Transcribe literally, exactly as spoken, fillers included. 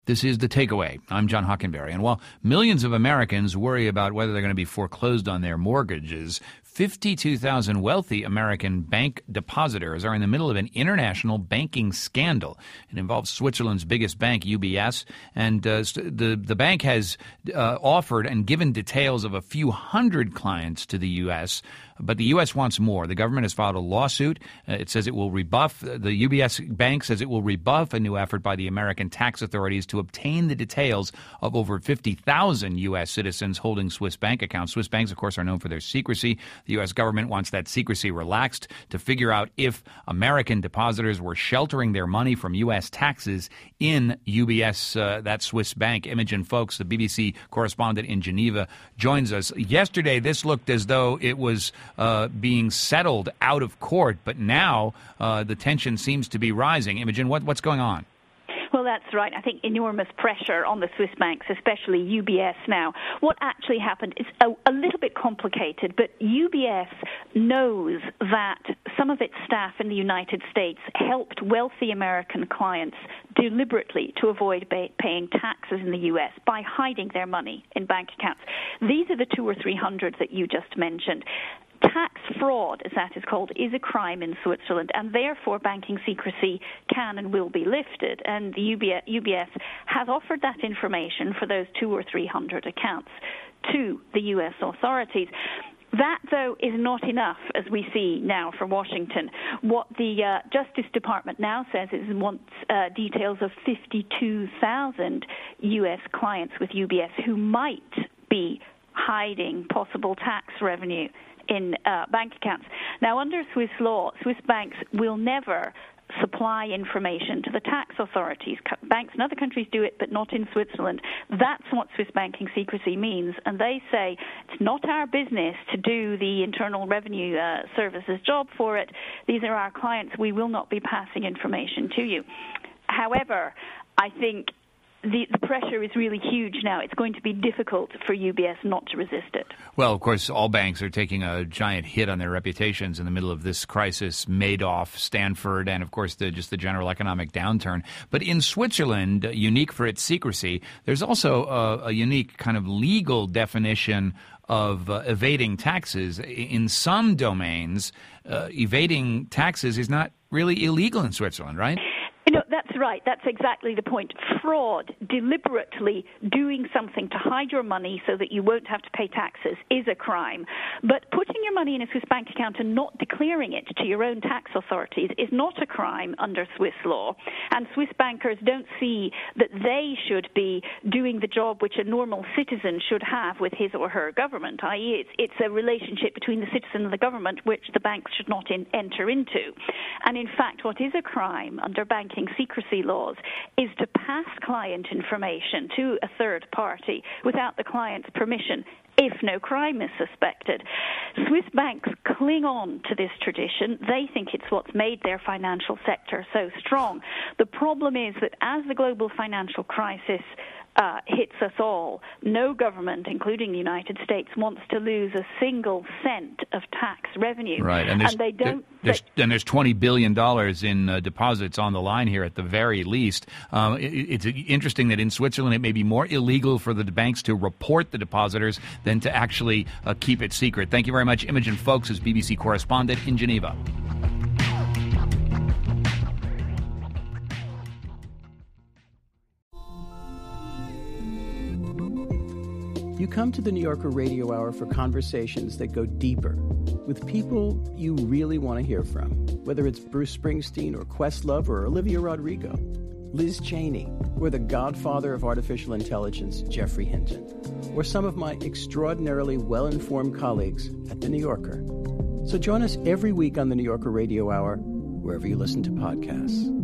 This is The Takeaway. I'm John Hockenberry. And while millions of Americans worry about whether they're going to be foreclosed on their mortgages, fifty-two thousand wealthy American bank depositors are in the middle of an international banking scandal. It involves Switzerland's biggest bank, U B S, and uh, the, the bank has uh, offered and given details of a few hundred clients to the U S, but the U S wants more. The government has filed a lawsuit. Uh, it says it will rebuff, the U B S bank says it will rebuff a new effort by the American tax authorities to obtain the details of over fifty thousand U S citizens holding Swiss bank accounts. Swiss banks, of course, are known for their secrecy. The U S government wants that secrecy relaxed to figure out if American depositors were sheltering their money from U S taxes in U B S, uh, that Swiss bank. Imogen Foulkes, the B B C correspondent in Geneva, joins us. Yesterday, this looked as though it was uh, being settled out of court, but now uh, the tension seems to be rising. Imogen, what, what's going on? Well, that's right. I think enormous pressure on the Swiss banks, especially U B S now. What actually happened is a, a little bit complicated, but U B S knows that some of its staff in the United States helped wealthy American clients deliberately to avoid ba- paying taxes in the U S by hiding their money in bank accounts. These are the two or three hundred that you just mentioned. Tax fraud, as that is called, is a crime in Switzerland, and therefore banking secrecy can and will be lifted. And the U B S, U B S has offered that information for those two or three hundred accounts to the U S authorities. That, though, is not enough, as we see now from Washington. What the uh, Justice Department now says is it wants uh, details of fifty-two thousand U S clients with U B S who might be hiding possible tax revenue in uh, bank accounts. Now, under Swiss law, Swiss banks will never supply information to the tax authorities. Banks in other countries do it, but not in Switzerland. That's what Swiss banking secrecy means. And they say it's not our business to do the Internal Revenue uh, Service's job for it. These are our clients. We will not be passing information to you. However, I think The, the pressure is really huge now. It's going to be difficult for U B S not to resist it. Well, of course, all banks are taking a giant hit on their reputations in the middle of this crisis. Madoff, Stanford, and, of course, the, just the general economic downturn. But in Switzerland, unique for its secrecy, there's also a, a unique kind of legal definition of uh, evading taxes. In some domains, uh, evading taxes is not really illegal in Switzerland, right? You know, that's right. That's exactly the point. Fraud, deliberately doing something to hide your money so that you won't have to pay taxes, is a crime. But putting your money in a Swiss bank account and not declaring it to your own tax authorities is not a crime under Swiss law. And Swiss bankers don't see that they should be doing the job which a normal citizen should have with his or her government, that is it's, it's a relationship between the citizen and the government which the banks should not in, enter into. And in fact, what is a crime under banking secrecy laws is to pass client information to a third party without the client's permission if no crime is suspected. Swiss banks cling on to this tradition. They think it's what's made their financial sector so strong. The problem is that as the global financial crisis Uh, hits us all, no government, including the United States, wants to lose a single cent of tax revenue. Right, and, and they don't. There, there's, they, and there's twenty billion dollars in uh, deposits on the line here at the very least. Um, it, it's interesting that in Switzerland it may be more illegal for the banks to report the depositors than to actually uh, keep it secret. Thank you very much. Imogen Foulkes is B B C correspondent in Geneva. You come to the New Yorker Radio Hour for conversations that go deeper with people you really want to hear from, whether it's Bruce Springsteen or Questlove or Olivia Rodrigo, Liz Cheney, or the godfather of artificial intelligence, Geoffrey Hinton, or some of my extraordinarily well-informed colleagues at The New Yorker. So join us every week on the New Yorker Radio Hour, wherever you listen to podcasts.